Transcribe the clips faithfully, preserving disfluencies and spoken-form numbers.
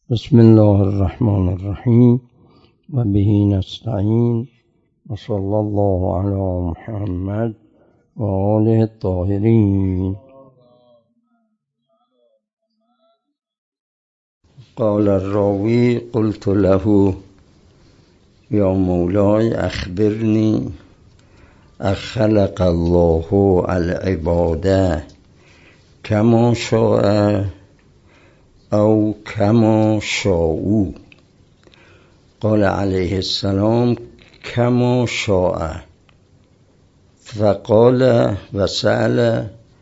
بسم الله الرحمن الرحیم و به نستعین و صلی الله علی محمد و آله الطاهرین. قال الراوی قلت له یا مولای اخبرنی اخلق الله العباد کما شاء او کما شاءوا؟ قال علیه السلام کما شاء. فقال و سأل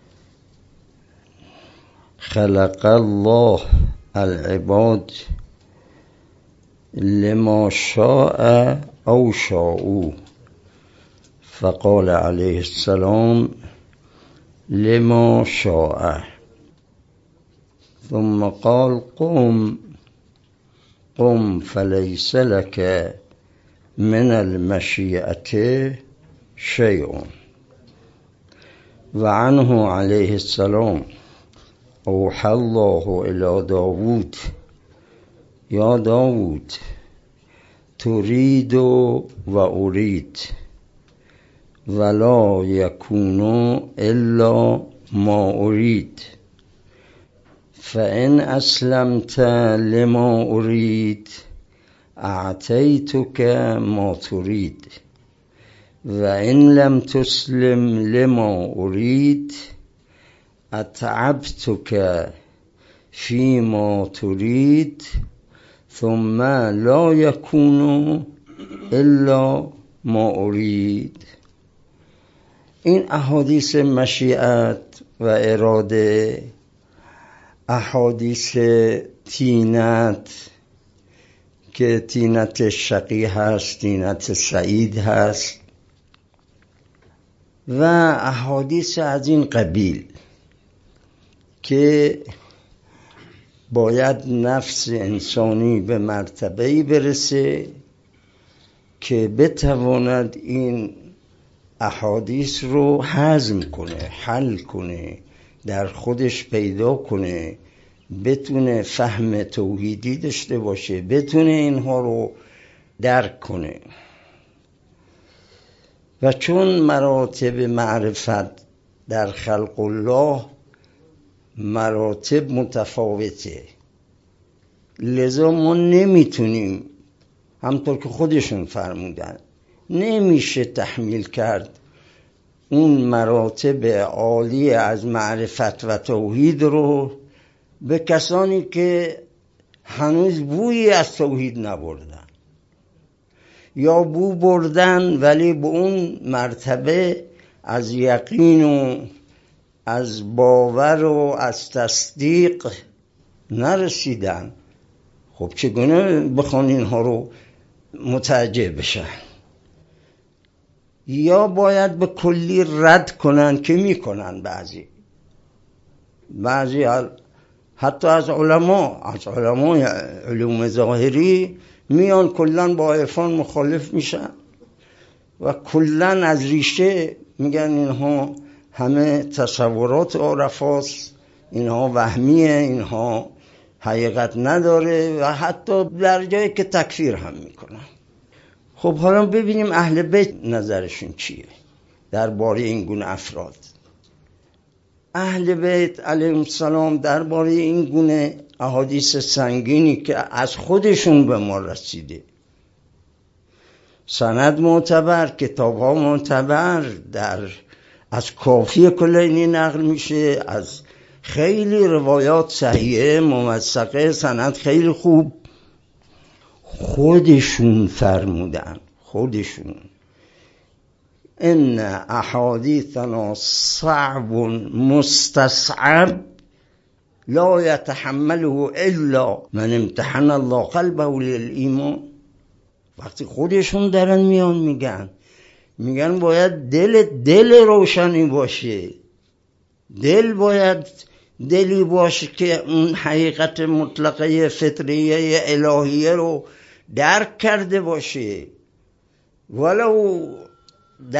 خلق الله العباد لما شاء او شاءوا؟ فقال علیه السلام لما شاء. ثم قال قم قم فليس لك من المشيئة شيء. وعنه عليه السلام أوحى الله إلى داود يا داود تريد وأريد ولا يكون إلا ما أريد فإن أسلمت لما أريد أعطيتك ما تريد وإن لم تسلم لما أريد أتعبتك فيما تريد ثم لا يكون إلا ما أريد. این احادیث مشیت و اراده، احادیث تینت که تینت شقی هست، تینت سعید هست و احادیث از این قبیل که باید نفس انسانی به مرتبه‌ای برسه که بتواند این احادیث رو هضم کنه، حل کنه، در خودش پیدا کنه، بتونه فهم توحیدی داشته باشه، بتونه اینها رو درک کنه. و چون مراتب معرفت در خلق الله مراتب متفاوته، لذا ما نمیتونیم، همطور که خودشون فرمودن، نمیشه تحمیل کرد اون مراتب عالی از معرفت و توحید رو به کسانی که هنوز بویی از توحید نبردن، یا بو بردن ولی به اون مرتبه از یقین و از باور و از تصدیق نرسیدن. خب چگونه بخوان اینها رو متوجه بشن؟ یا باید به کلی رد کنن که میکنن بعضی بعضی حتی از علما از علمای علوم ظاهری میان کلن با عرفان مخالف میشن و کلن از ریشه میگن اینها همه تصورات عرفاست، اینها وهمیه، اینها حقیقت نداره و حتی در جایی که تکفیر هم میکنن. خب حالا ببینیم اهل بیت نظرشون چیه درباره این گونه افراد. اهل بیت علیهم السلام درباره این گونه احادیث سنگینی که از خودشون به ما رسیده، سند معتبر، کتاب ها معتبر، در از کافی کلینی نقل میشه، از خیلی روایات صحیحه ممسقه، سند خیلی خوب، خودشون فرمودن، خودشون ان احادیثنا صعب مستصعب لا يتحمله الا من امتحن الله قلبه للایمان. وقتی خودشون دارن میان میگن میگن باید دل دل روشنی باشه، دل باید دلی باشه که اون حقیقت مطلقه فطریه الهیه رو درک کرده باشه، ولو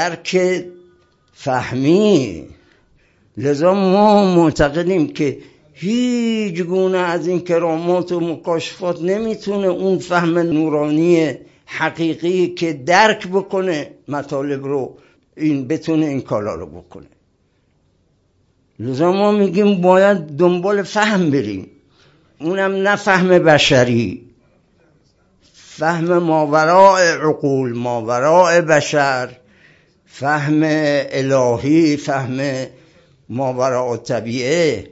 درک فهمی. لذا ما معتقدیم که هیچ گونه از این کرامات و مکاشفات نمیتونه اون فهم نورانی حقیقی که درک بکنه مطالب رو، این بتونه این کارا رو بکنه. لذا ما میگیم باید دنبال فهم بریم، اونم نه فهم بشری، فهم ماوراء عقول، ماوراء بشر، فهم الهی، فهم ماوراء طبیعه.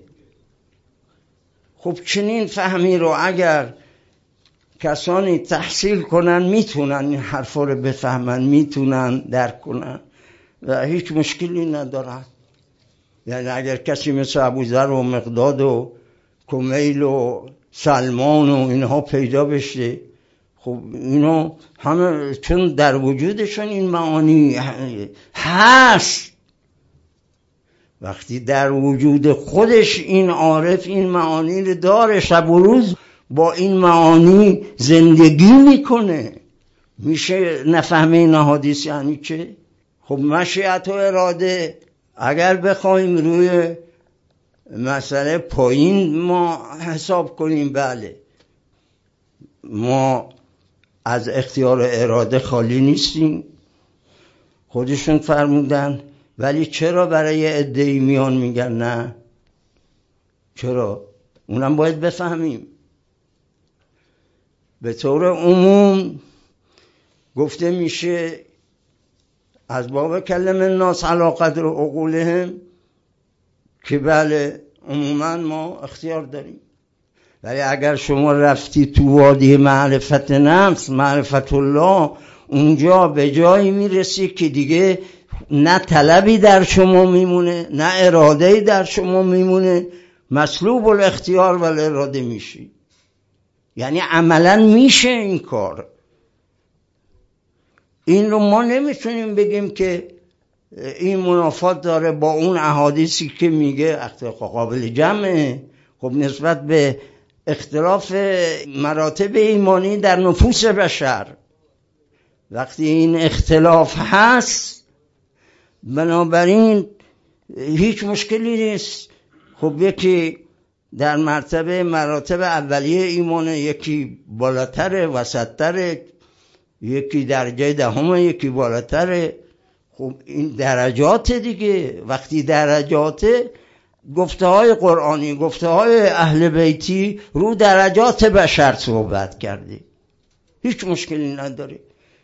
خب چنین فهمی رو اگر کسانی تحصیل کنن میتونن این حرفا رو بفهمن، میتونن درک کنن و هیچ مشکلی ندارن. یعنی اگر کسی مثل ابوذر و مقداد و کمیل و سلمان و اینها پیدا بشه، خب اینا همه چون در وجودشون این معانی هست، وقتی در وجود خودش این عارف این معانی رو داره، شب و روز با این معانی زندگی میکنه، میشه نفهمه این حدیث یعنی چه؟ خب مشیت و اراده اگر بخوایم روی مسئله پایین ما حساب کنیم، بله ما از اختیار اراده خالی نیستیم، خودشون فرمودن. ولی چرا برای عده‌ای میان میگن نه؟ چرا؟ اونم باید بفهمیم. به طور عموم گفته میشه از باب کلم الناس علی قدر عقولهم که بله عموما ما اختیار داریم، ولی اگر شما رفتی تو وادی معرفت نفس، معرفت الله، اونجا به جایی میرسی که دیگه نه طلبی در شما میمونه، نه اراده‌ای در شما میمونه، مسلوب الاختیار و الاراده میشی. یعنی عملا میشه این کار. این رو ما نمیتونیم بگیم که این منافات داره با اون احادیثی که میگه قابل جمعه. خب نسبت به اختلاف مراتب ایمانی در نفوس بشر، وقتی این اختلاف هست بنابراین هیچ مشکلی نیست. خب یکی در مرتبه مراتب اولیه ایمانه، یکی بالاتره، وسطتره، یکی درجه دهم، یکی بالاتره. خب این درجات دیگه. وقتی درجات، گفته های قرآنی، گفته های اهل بیتی رو درجات بشر صحبت کرده، هیچ مشکلی نداره.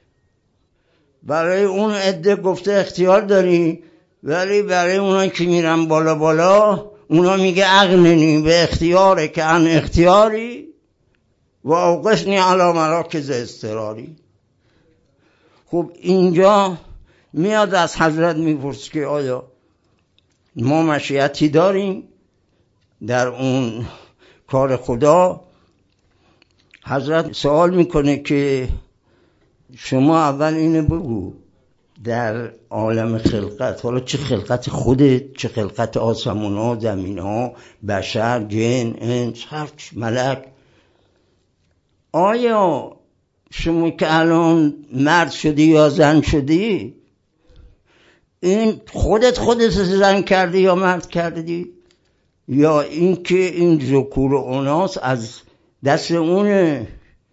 برای اون عده گفته اختیار داری، ولی برای اونا که میرن بالا بالا اونا میگه اغننی به اختیاره که ان اختیاری و اوقفنی علی مراکز اضطراری. خب اینجا میاد از حضرت میپرس که آیا ما مشیتی داریم در اون کار خدا؟ حضرت سوال میکنه که شما اول اینه بگو در عالم خلقت، حالا چه خلقت خودت، چه خلقت آسمون ها، زمین ها، بشر، جن، انس، هر ملک، آیا شما که الان مرد شدی یا زن شدی، این خودت خودت زن کردی یا مرد کردی، یا این که این ذکور و اناث از دست اونه؟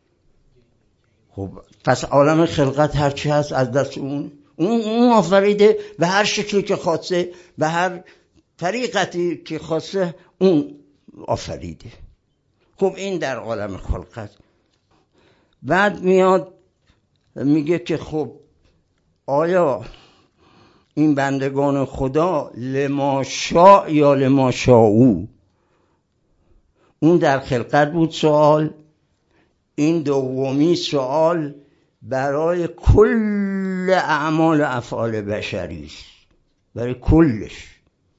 خب پس عالم خلقت هرچی هست از دست اون اون اون آفریده به هر شکلی که خواسته، به هر طریقتی که خواسته اون آفریده. خب این در عالم خلقت. بعد میاد میگه که خب آیا این بندگان خدا لما شاء یا لما شاءوا، اون در خلقت بود سوال، این دومی سوال برای کل اعمال افعال بشری است، برای کلش.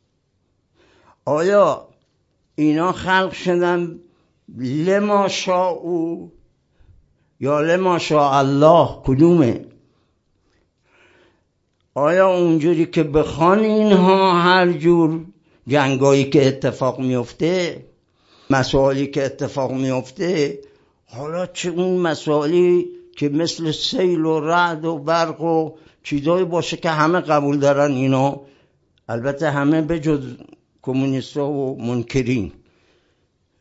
آیا اینا خلق شدن لما شاءوا یا لما شاء الله؟ کدومه؟ آیا اونجوری که بخوان اینها هر جور جنگایی که اتفاق میفته، مسائلی که اتفاق میفته، حالا چه اون مسائلی که مثل سیل و رعد و برق و چیزایی باشه که همه قبول دارن اینا، البته همه به جز کمونیستا و منکرین،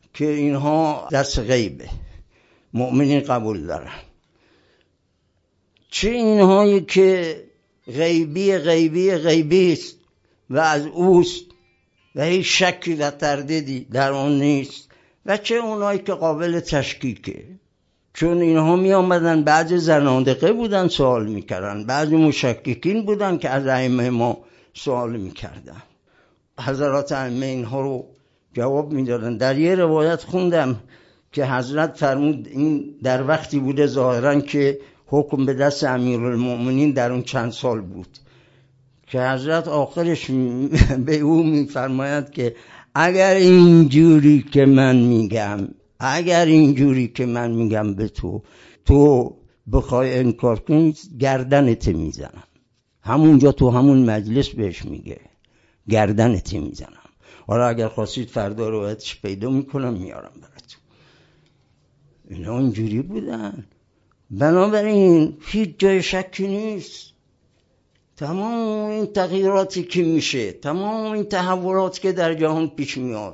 که اینها دست غیبه، مؤمنین قبول دارن. چه اینهایی که غیبی غیبی غیبی است و از اوست و هیچ شکی و تردیدی در اون نیست، و چه اونایی که قابل تشکیکه، چون اینها می آمدن بعضی زنادقه بودن سوال میکردن، بعضی مشککین بودن که از ائمه ما سوال میکردن. حضرات ائمه اینها رو جواب میدادن. در یه روایت خوندم که حضرت فرمود، این در وقتی بوده ظاهرا که حکم به دست امیرالمؤمنین در اون چند سال بود، که حضرت آخرش به او میفرماید که اگر اینجوری که من میگم اگر اینجوری که من میگم به تو تو بخوای انکار کنی گردنت میزنم. همونجا تو همون مجلس بهش میگه گردنت میزنم. حالا اگر خواستید فردا روایتش پیدا میکنم میارم براتون. اینا اینجوری بودن. بنابراین هیچ جای شکی نیست تمام این تغییراتی که میشه، تمام این تحولاتی که در جهان پیش میاد.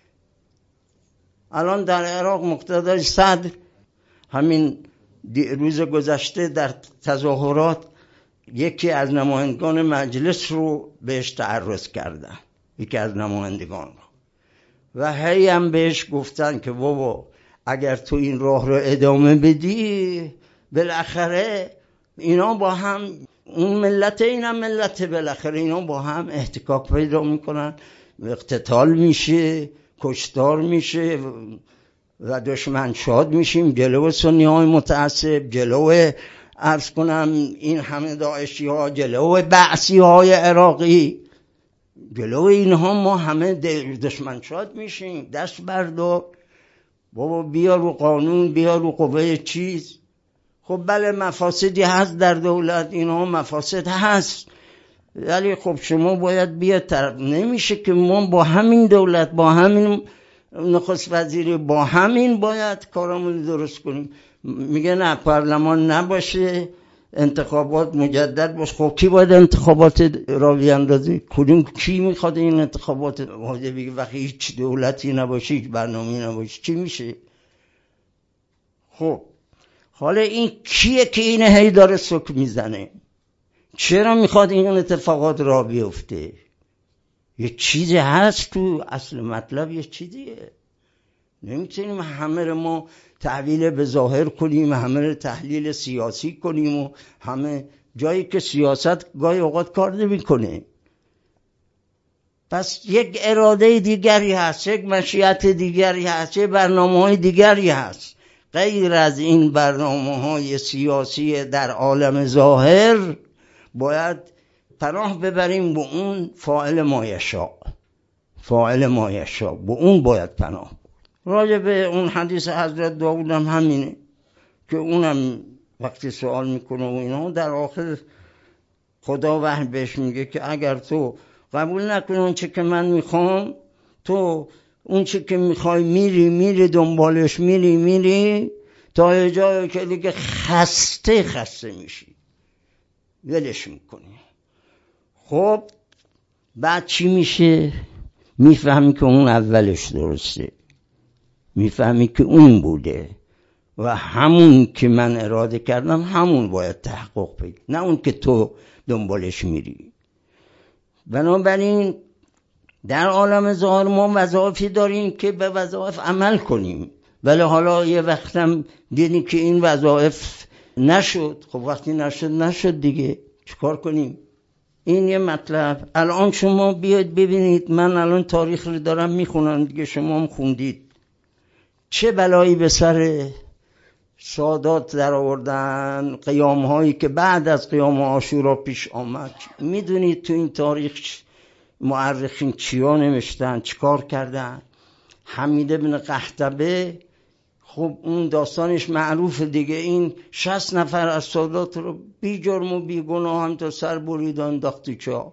الان در عراق مقتدای صدر همین روز گذشته در تظاهرات یکی از نمایندگان مجلس رو بهش تعرض کردن، یکی از نمایندگان رو، و هی هم بهش گفتن که بابا اگر تو این راه رو ادامه بدی بالاخره اینا با هم، اون ملت اینم ملت، بالاخره اینا با هم احتکاک پیدا میکنن، اقتتال میشه، کشتار میشه و دشمن شاد میشیم. جلو سنی های متعصب، جلو عرض کنم این همه داعشی ها، جلو بعثی های عراقی، جلو اینها ما همه دشمن شاد میشیم. دست بردار بابا، بیا رو قانون، بیا رو قوه چیز. خب بله مفاسدی هست در دولت، اینها مفاسد هست، ولی خب شما باید بیا طرف. نمیشه که ما با همین دولت، با همین نخست وزیری، با همین باید کارمون درست کنیم. میگه نه پارلمان نباشه، انتخابات مجدد باشه. خب کی باید انتخابات راوی اندازی؟ کدوم کی میخواد این انتخابات واجب بگه وقتی هیچ دولتی نباشه، هیچ برنامه‌ای نباشه چی میشه؟ خب حالا این کیه که این هی داره سک میزنه؟ چرا میخواد این اتفاقات را بیفته؟ یه چیزی هست تو اصل مطلب، یه چیزیه. نمیتونیم همه رو ما تحویل به ظاهر کنیم، همه رو تحلیل سیاسی کنیم و همه جایی که سیاست گاهی اوقات کار نمیکنه. پس یک اراده دیگری هست، یک مشیت دیگری هست، یک برنامه‌های دیگری هست غیر از این برنامه‌های سیاسی در عالم ظاهر. باید پناه ببریم به اون فاعل ما یشاء، فاعل ما یشاء، به اون باید پناه. راجع به اون حدیث حضرت داوود هم همینه که اونم وقتی سوال میکنه و اینا، در آخر خدا وحی بهش میگه که اگر تو قبول نکنی اون چه که من میخوام، تو اون چه که میخوای میری میری دنبالش، میری میری تا جایی که دیگه خسته خسته میشی ولش میکنی. خب بعد چی میشه؟ میفهمی که اون اولش درسته، میفهمی که اون بوده و همون که من اراده کردم همون باید تحقق پیدا، نه اون که تو دنبالش میری. بنابراین در عالم ظاهر ما وظایفی داریم که به وظایف عمل کنیم، ولی حالا یه وقتم دیدیم که این وظایف نشد. خب وقتی نشد نشد دیگه، چیکار کنیم؟ این یه مطلب. الان شما بیاید ببینید، من الان تاریخ رو دارم میخونم دیگه، شما هم خوندید، چه بلایی به سر سادات در آوردن، قیام هایی که بعد از قیام عاشورا پیش آمد. میدونید تو این تاریخ مورخین چیا نوشتن، چیکار کردن؟ حمید بن قحطبه، خب اون داستانش معروف دیگه، این شصت نفر از سادات رو بی جرم و بی گناه هم تا سر برید انداخت چا.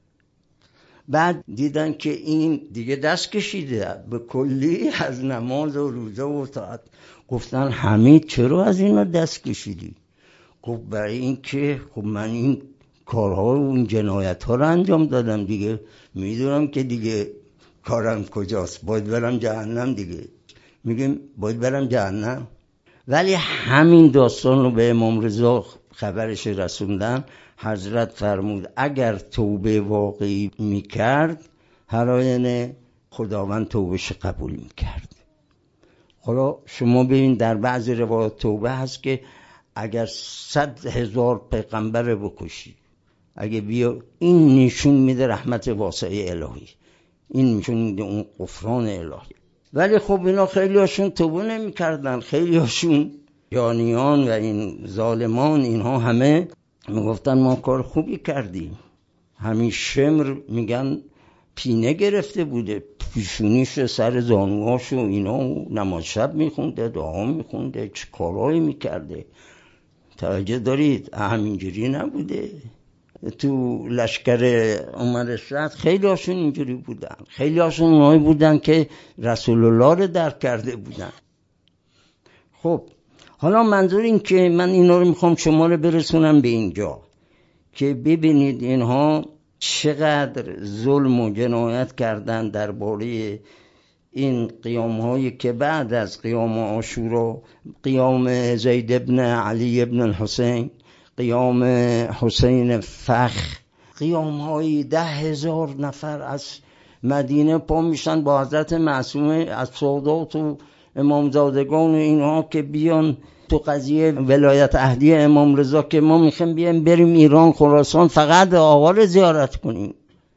بعد دیدن که این دیگه دست کشیده به کلی از نماز و روزه و طاعت. گفتن حمید چرا از اینا دست کشیدی؟ گفت برای این که خب من این کارها و این جنایت ها رو انجام دادم دیگه، میدونم که دیگه کارم کجاست، باید برم جهنم دیگه. میگیم باید برم جهنم. ولی همین داستان رو به امام رضا خبرش رسوندن. حضرت فرمود اگر توبه واقعی میکرد هر آینه خداوند توبهش قبول میکرد. حالا شما ببین در بعضی روایات توبه هست که اگر صد هزار پیغمبر بکشی اگه بیا، این نشون میده رحمت واسعه الهی، این نشون میده اون غفران الهی. ولی خب اینا خیلی هاشون توبه نمی کردن، خیلی هاشون جانیان و این ظالمان اینها همه میگفتن ما کار خوبی کردیم. همین شمر میگن پینه گرفته بوده، پیشونیش سر زانوهاش و اینا، نماز شب میخونده، دعا میخونده، چه کارهایی میکرده. توجه دارید؟ همینجوری نبوده. تو لشکر عمر سعد خیلی هاشون اینجوری بودن، خیلی هاشون اونایی بودن که رسول الله رو درک کرده بودن. خب حالا منظور این که من اینا رو میخوام شما رو برسونم به اینجا که ببینید اینها چقدر ظلم و جنایت کردن درباره این قیام هایی که بعد از قیام عاشورا، قیام زید ابن علی ابن الحسین، قیام حسین فخر، قیام های ده هزار نفر از مدینه پا میشن با حضرت معصومه از سادات و امامزادگان و اینها که بیان تو قضیه ولایت عهدی امام رضا که ما میخوایم بیایم بریم ایران خراسان فقط آقا رو زیارت کنیم.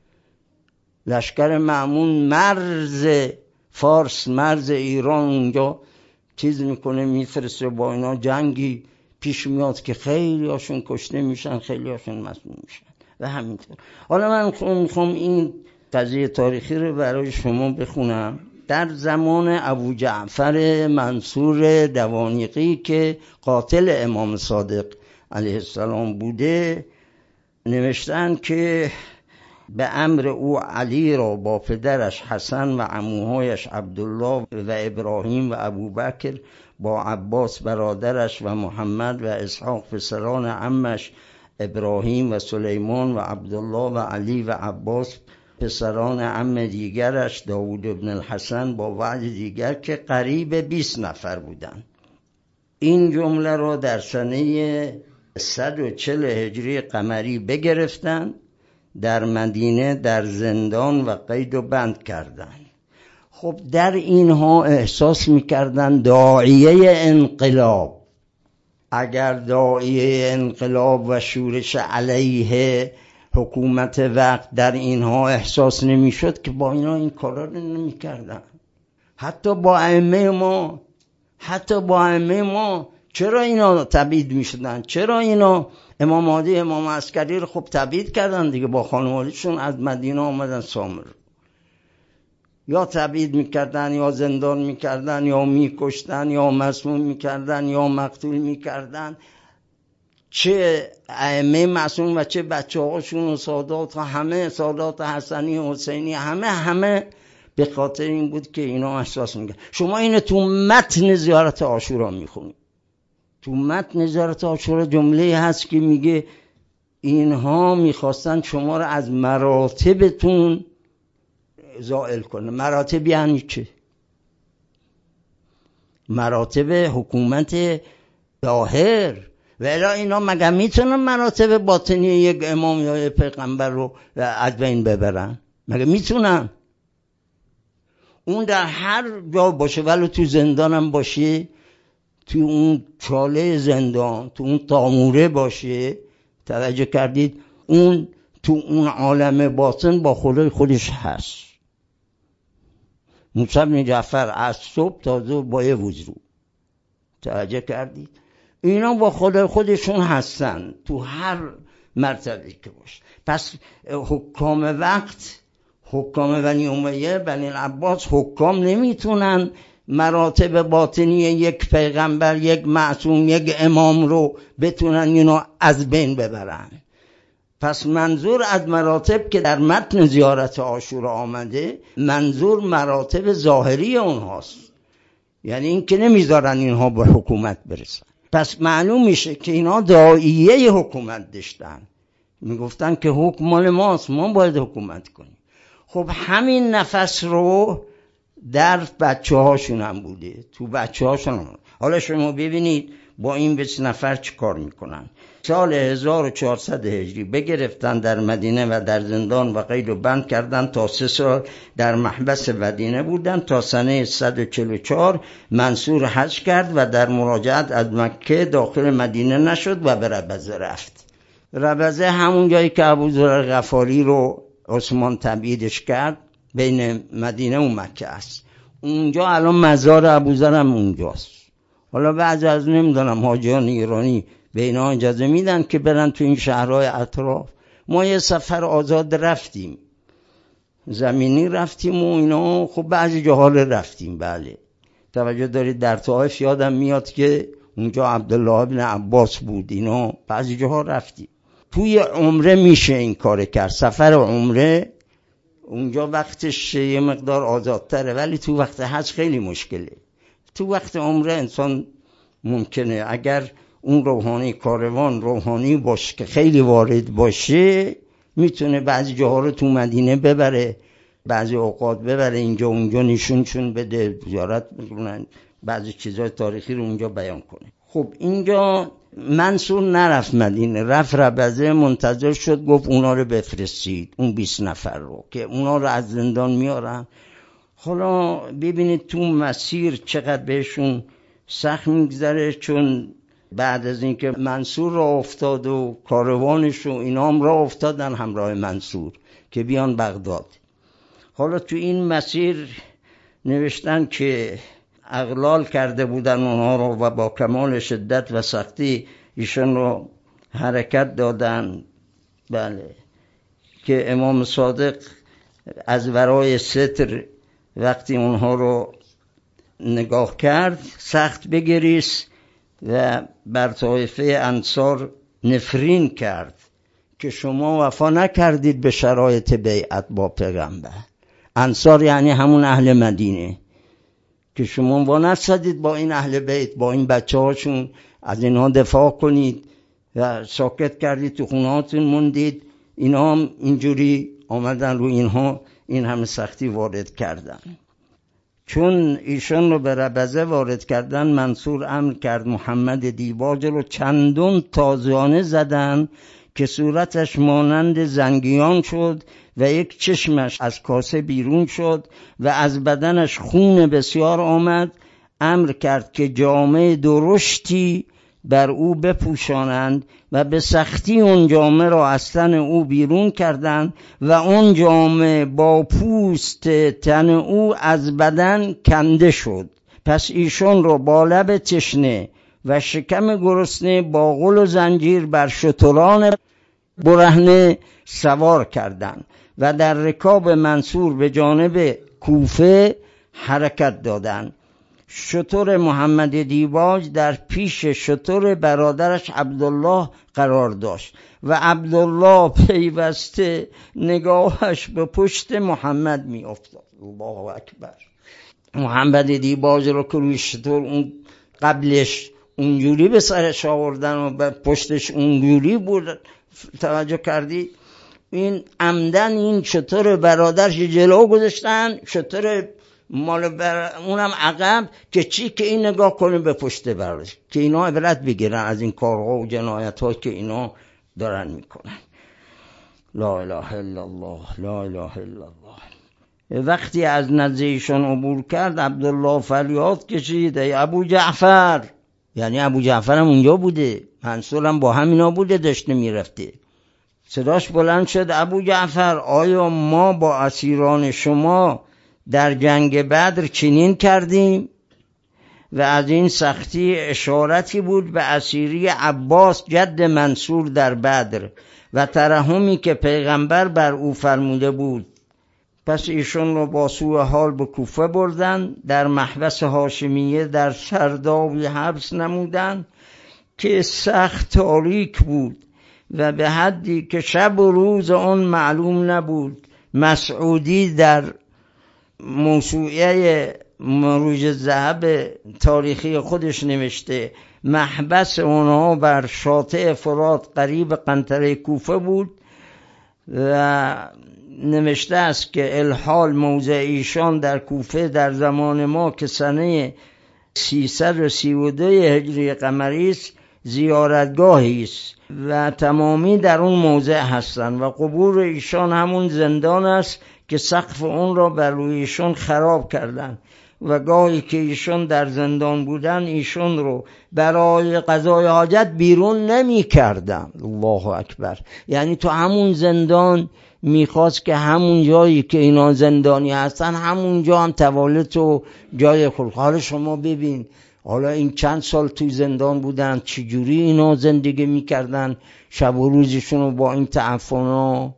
لشکر مأمون مرز فارس، مرز ایران اونجا چیز میکنه، میفرسته، با اینا جنگی پیش میاد که خیلی هاشون کشته میشن، خیلی هاشون مسموم میشن و همینطور. حالا من میخوام این قضیه تاریخی رو برای شما بخونم. در زمان ابو جعفر منصور دوانیقی که قاتل امام صادق علیه السلام بوده، نوشتن که به امر او علی را با پدرش حسن و عموهایش عبدالله و ابراهیم و ابوبکر با عباس برادرش و محمد و اسحاق پسران عمش ابراهیم و سلیمان و عبدالله و علی و عباس پسران عم دیگرش داود ابن الحسن با وعد دیگر که قریب بیست نفر بودند. این جمله را در سنه صد و چهل هجری قمری بگرفتند، در مدینه در زندان و قید و بند کردند. خب در اینها احساس میکردن داعیه انقلاب، اگر داعیه انقلاب و شورش علیه حکومت وقت در اینها احساس نمیشد که با اینا این کارا رو نمیکردن. حتی با ائمه ما حتی با ائمه ما چرا اینا تبعید میشدن؟ چرا اینا امام مهدی امام عسکری رو خب تبعید کردن دیگه، با خانواده‌شون از مدینه آمدن سامر، یا تبعید میکردن یا زندان میکردن یا میکشتن یا مسموم میکردن یا مقتول میکردن. چه ائمه معصوم و چه بچه هاشون و سادات و همه، سادات حسنی و حسینی، همه همه به خاطر این بود که اینا احساس میکرد. شما اینو تو متن زیارت عاشورا میخونید. تو متن زیارت عاشورا جمله هست که میگه اینها میخواستن شما رو از مراتبتون زائل کنه. مراتب یعنی چه؟ مراتب حکومت ظاهر. ولی اینا مگه میتونن مراتب باطنی یک امام یا یک پیغمبر رو از بین ببرن؟ مگه میتونن؟ اون در هر جا باشه، ولی تو زندان هم باشه، تو اون چاله زندان، تو اون تاموره باشه، توجه کردید؟ اون تو اون عالم باطن با خدای خودش هست. موسی بن جعفر از صبح تا ظهر با یه وضو، توجه کردید؟ اینا با خدای خودشون هستن تو هر مرتبه که باشه. پس حکام وقت، حکام بنی امیه، بنی العباس، حکام نمیتونن مراتب باطنی یک پیغمبر، یک معصوم، یک امام رو بتونن اینو از بین ببرن. پس منظور از مراتب که در متن زیارت عاشورا آمده، منظور مراتب ظاهری اونهاست، یعنی این که نمیذارن اینها به حکومت برسن. پس معلوم میشه که اینا داعیه حکومت داشتن، میگفتن که حکم مال ماست، ما باید حکومت کنیم. خب همین نفس رو در بچه هاشون هم بوده، تو بچه هاشون هم. حالا شما ببینید با این بیست نفر چی کار میکنن. سال هزار و چهارصد هجری بگرفتن در مدینه و در زندان و قید و بند کردن، تا سه سال در محبس مدینه بودن، تا سنه صد و چهل و چهار منصور حج کرد و در مراجعت از مکه داخل مدینه نشد و به ربضه رفت. ربضه همون جایی که ابوذر غفاری رو عثمان تبعیدش کرد، بین مدینه و مکه است. اونجا الان مزار ابوذر هم اونجاست. حالا بعضی از نمیدونم حاجیان ایرانی به اینا اجازه میدن که برن تو این شهرهای اطراف. ما یه سفر آزاد رفتیم، زمینی رفتیم و اینا، خب بعضی جاها رفتیم. بله توجه دارید، در طائف یادم میاد که اونجا عبدالله ابن عباس بود، اینا بعضی جاها رفتیم. توی عمره میشه این کار کرد، سفر عمره اونجا وقتش یه مقدار آزادتره، ولی تو وقت حج خیلی مشکله. تو وقت عمره انسان ممکنه اگر اون روحانی کاروان روحانی باشه که خیلی وارد باشه، میتونه بعضی جاها رو تو مدینه ببره، بعضی اوقات ببره اینجا اونجا نشونشون بده، زیارت بکنن، بعضی چیزای تاریخی رو اونجا بیان کنه. خب اینجا منصور نرفت مدینه، رفت ربضه، منتظر شد، گفت اونا رو بفرستید، اون بیست نفر رو که اونا رو از زندان میارن. حالا ببینید تو مسیر چقدر بهشون سخت میگذره، چون بعد از اینکه منصور را افتاد و کاروانش و اینا هم را افتادن همراه منصور که بیان بغداد. حالا تو این مسیر نوشتن که اغلال کرده بودن اونها رو و با کمال شدت و سختی ایشان رو حرکت دادن. بله که امام صادق از ورای ستر وقتی اونها رو نگاه کرد سخت بگریست و بر طایفه انصار نفرین کرد که شما وفا نکردید به شرایط بیعت با پیغمبر. انصار یعنی همون اهل مدینه، که شما وفا نستدید با این اهل بیت، با این بچه هاشون از اینها دفاع کنید و ساکت کردید، تو خونهاتون موندید. اینا هم اینجوری آمدن رو اینها این همه سختی وارد کردن. چون ایشان رو به ربضه وارد کردن، منصور امر کرد محمد دیباج رو چندون تازیانه زدن که صورتش مانند زنگیان شد و یک چشمش از کاسه بیرون شد و از بدنش خون بسیار آمد. امر کرد که جامه درشتی بر او بپوشانند و به سختی اون جامه را از تن او بیرون کردند و اون جامه با پوست تن او از بدن کنده شد. پس ایشون را با لب تشنه و شکم گرسنه با غل و زنجیر بر شتران برهنه سوار کردند و در رکاب منصور به جانب کوفه حرکت دادند. شتر محمد دیباج در پیش شتر برادرش عبدالله قرار داشت و عبدالله پیوسته نگاهش به پشت محمد می افتاد. الله اکبر. محمد دیباج رو که روی شتر اون قبلش اونجوری به سرش آوردن و به پشتش اونجوری بود، توجه کردی؟ این عمدن این شتر برادرش جلو گذاشتن، شتر مال بر اونم عقب، که چی که این نگاه کنه به پشت برادرش، که اینا عبرت بگیرن از این کارها و جنایت ها که اینا دارن میکنن. لا اله الا الله، لا اله الا الله. وقتی از نزد ایشان عبور کرد، عبدالله فریاد کشید ای ابو جعفر، یعنی ابو جعفر هم اونجا بوده، منصور هم با همینا بوده، داشته میرفته. صداش بلند شد ابو جعفر، آیا ما با اسیران شما در جنگ بدر چنین کردیم؟ و از این سختی اشارتی بود به اسیری عباس جد منصور در بدر و ترحمی که پیغمبر بر او فرموده بود. پس ایشون رو با سوء حال به کوفه بردن، در محبس هاشمیه در سردابی حبس نمودن که سخت تاریک بود و به حدی که شب و روز اون معلوم نبود. مسعودی در موسوعه مروج الذهب تاریخی خودش نوشته محبس اونها بر شاطئ فرات قریب قنطره کوفه بود و نوشته است که الحال موضع ایشان در کوفه در زمان ما که سنه سیصد و سی و دو هجری قمری است زیارتگاهی است و تمامی در اون موضع هستند و قبور ایشان همون زندان است که سقف اون را بر روی ایشان خراب کردند و گاهی که ایشان در زندان بودن ایشان رو برای قضای حاجت بیرون نمی کردن. الله اکبر. یعنی تو همون زندان میخواست که همون جایی که اینا زندانی هستن همون جا هم توالت و جای خلق. حالا شما ببین حالا این چند سال تو زندان بودن چجوری اینا زندگی میکردن شب و روزشون رو با این تعفنا.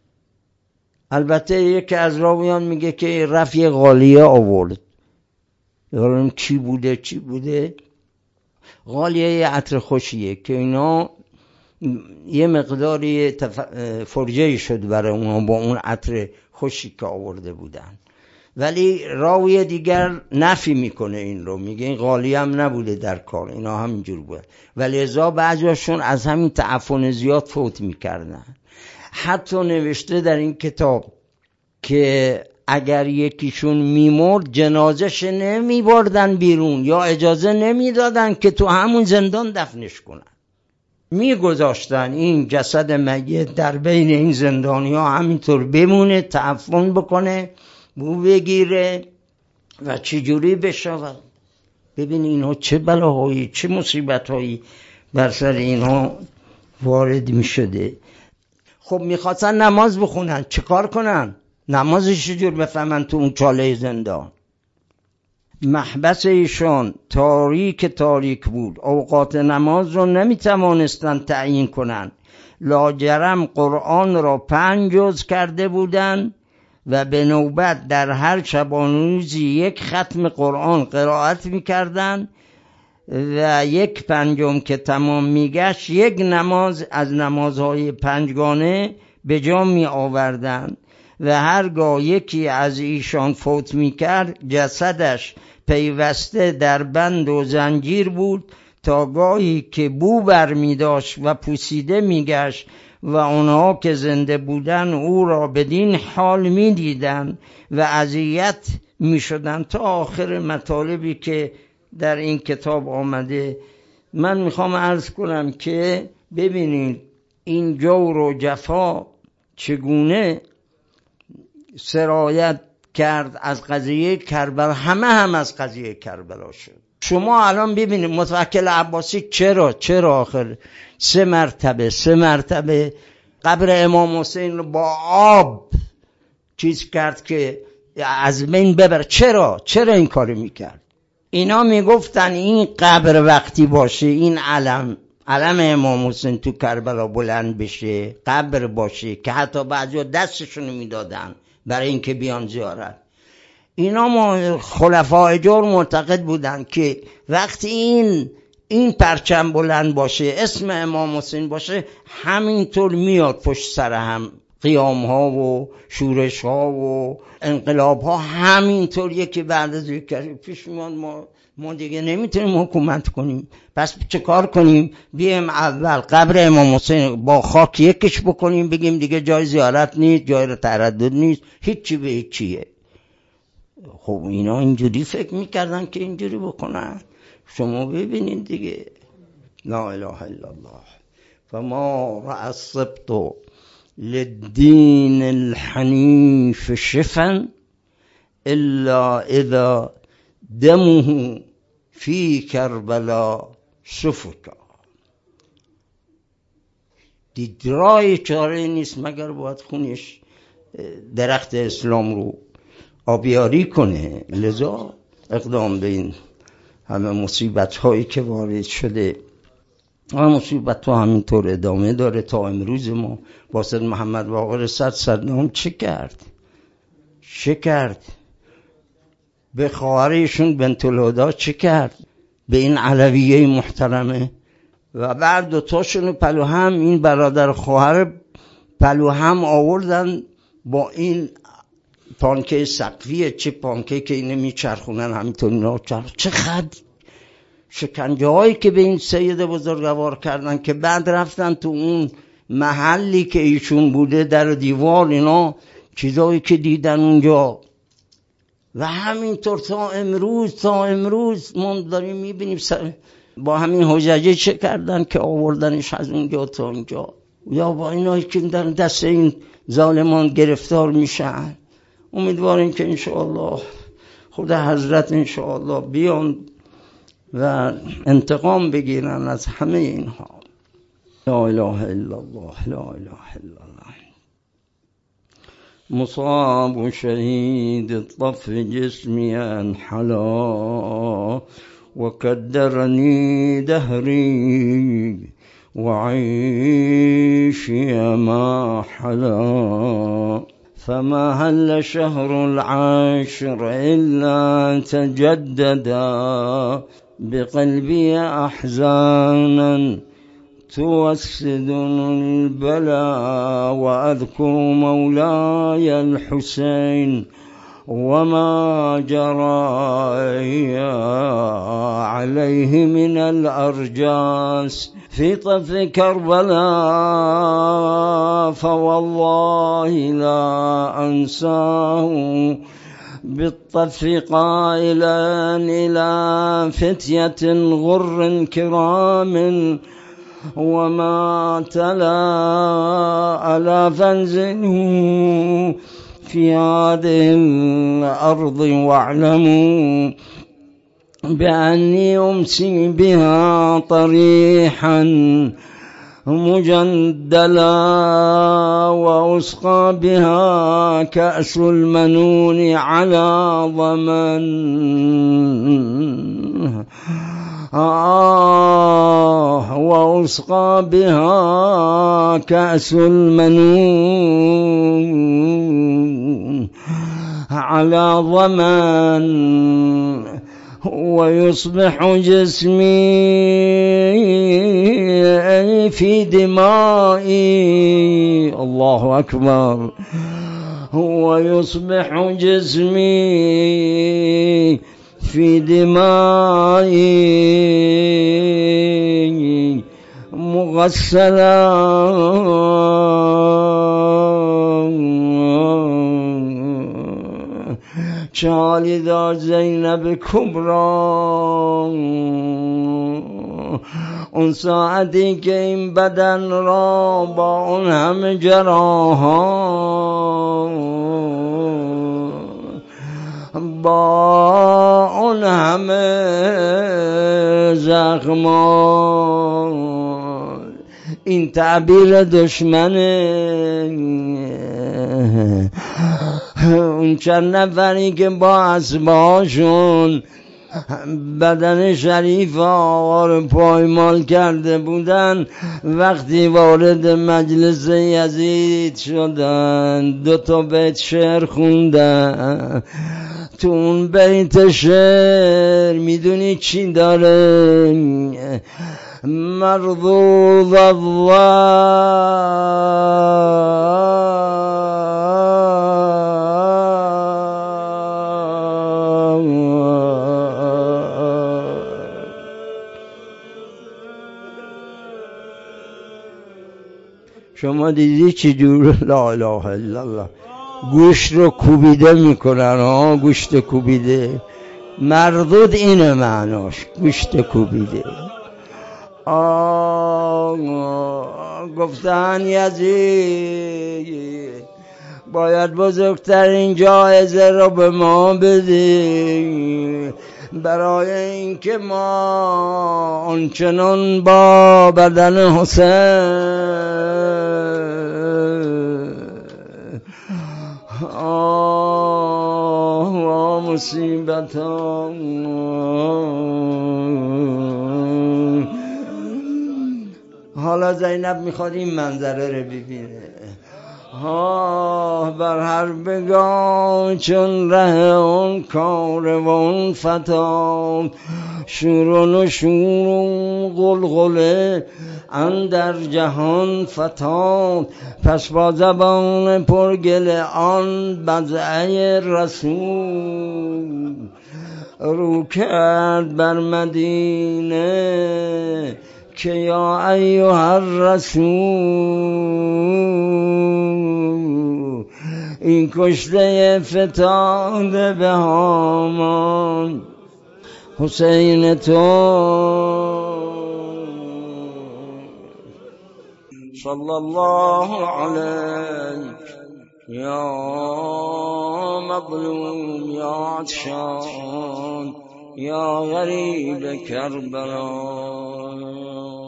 البته یکی از راویان میگه که رفیع غالیه آورد. یارم چی بوده چی بوده غالیه یه عطر خوشیه که اینا یه مقداری تف... فرجه شد برای اونا با اون عطر خوشی که آورده بودن. ولی راوی دیگر نفی میکنه این رو، میگه این غالیه هم نبوده در کار، اینا همینجور بود. ولی ازا بعضیاشون از همین تعفن زیاد فوت میکردن. حتی نوشته در این کتاب که اگر یکیشون میمرد جنازش نمیبردن بیرون یا اجازه نمیدادن که تو همون زندان دفنش کنن، میگذاشتن این جسد میت در بین این زندانی ها همینطور بمونه، تعفن بکنه، بو بگیره و چجوری بشود. ببین اینها چه بلاهایی چه مصیبتهایی بر سر اینها وارد میشده. خب میخواستن نماز بخونن، چه کار کنن؟ نمازش چجور بفهمن تو اون چاله زندان؟ محبس ایشان تاریک تاریک بود، اوقات نماز رو نمیتوانستن تعیین کنن. لاجرم قرآن را پنج جز کرده بودن و به نوبت در هر شبانوزی یک ختم قرآن قرائت میکردن و یک پنجم که تمام میگشت یک نماز از نمازهای پنجگانه به جا می آوردن و هرگاه یکی از ایشان فوت میکرد جسدش پیوسته در بند و زنجیر بود تا گاهی که بو بر می داشت و پوسیده می گشت و آنها که زنده بودن او را بدین حال می دیدن و اذیت می شدن تا آخر مطالبی که در این کتاب آمده. من میخوام عرض کنم که ببینید این جور و جفا چگونه سرایت کرد از قضیه کربلا. همه هم از قضیه کربلا شد. شما الان ببینید متوکل عباسی چرا چرا آخر سه مرتبه سه مرتبه قبر امام حسین رو با آب چیز کرد که از بین ببر. چرا چرا این کارو میکرد؟ اینا میگفتن این قبر وقتی باشه، این علم علم امام حسین تو کربلا بلند بشه، قبر باشه، که حتی بعضیا دستشونو میدادن برای اینکه بیان زیارت. اینا ما خلفای جور معتقد بودن که وقتی این این پرچم بلند باشه، اسم امام حسین باشه، همینطور میاد پشت سر هم قیام ها و شورش ها و انقلاب ها همینطور یکی بعد از یکی پیش میاد. ما ما دیگه نمیتونیم حکومت کنیم، پس چه کار کنیم؟ بیایم اول قبر امام حسین با خاک یکش بکنیم، بگیم دیگه جای زیارت نیست، جای تردد نیست، هیچی به هیچیه. خب اینا اینجوری فکر میکردن که اینجوری بکنن. شما ببینید دیگه. لا اله الا الله. فما رأى السبط للدين الحنيف شفا الا اذا دمه في کربلا سفکا. دید رای چاره نیست مگر باید خونش درخت اسلام رو آبیاری کنه. لذا اقدام به این همه مصیبت هایی که وارد شده، همه مصیبت ها همینطور ادامه داره تا امروز. ما با سید محمد باقر صد صدام چه کرد چه کرد به خواهرشون بنت الهدی چه کرد، به این علویه محترمه. و بعد دوتاشون پلو هم این برادر خواهر پلو هم آوردن با این پانکه سقفیه، چه پانکه که اینه میچرخونن همینطور اینا چرخ. چه خد شکنجه هایی که به این سید بزرگوار کردن که بعد رفتن تو اون محلی که ایشون بوده در دیوار اینا چیزایی که دیدن اونجا. و همینطور تا امروز تا امروز ما داریم میبینیم با همین حججه چه کردن که آوردنش از اونجا تا اونجا، یا با اینایی که در دست این ظالمان گرفتار میشن. امیدواریم که انشاءالله خدا حضرت انشاءالله بیان و انتقام بگیرن از همه اینها. لا اله الا الله، لا اله الا الله. مصاب شهید الطف جسمی انحلا وكدرني دهري وعيشي ما حلا فما هل شهر العاشر إلا تجددا بقلبي أحزانا توسد البلاء وأذكر مولاي الحسين وما جرى عليه من الأرجاس في طف كربلاء فوالله لا أنساه بالطف قائلا إلى فتية غر كرام وما تلا على فانزلوا في هذه الأرض واعلموا بأني أمسي بها طريحا مجندلا وأسقى بها كأس المنون على ضمن آه وأسقى بها كأس المنون على ضمن ويصبح جسمي في دمائي الله أكبر ويصبح جسمي في دمائي مغسلا شالدا زینب کبرا اون ساعتی که این بدن را با اون همه جراحان با اون همه زخمان، این تعبیر دشمنه، اون چند نفری که با اسباشون بدن شریف آقا رو پایمال کرده بودن وقتی وارد مجلس یزید شدن دو تا بیت شعر خوندن. تو اون بیت شعر میدونی چی داره؟ مردود شما دیدی چی جور؟ لا اله الا الله. گوشت رو کوبیده میکنن ها، گوشت کوبیده. مردود اینه معناش، گوشت کوبیده. آه گفتن یزید باید بزرگترین جایزه رو به ما بدی برای اینکه ما آنچنان با بدن حسین آه و مصیبت حالا زینب میخواد این منظره رو ببینه. ها بر هر بگاه چون ره اون کاروان فتاد شور و شور و غلغله اندر جهان فتاد پس با زبان پرگل آن بضعه رسول رو کرد بر مدینه که یا ایها الرسول این کشته فتاده به هامان حسین تو صلی الله علیک یا مظلوم یا عطشان یا غریب کربلا.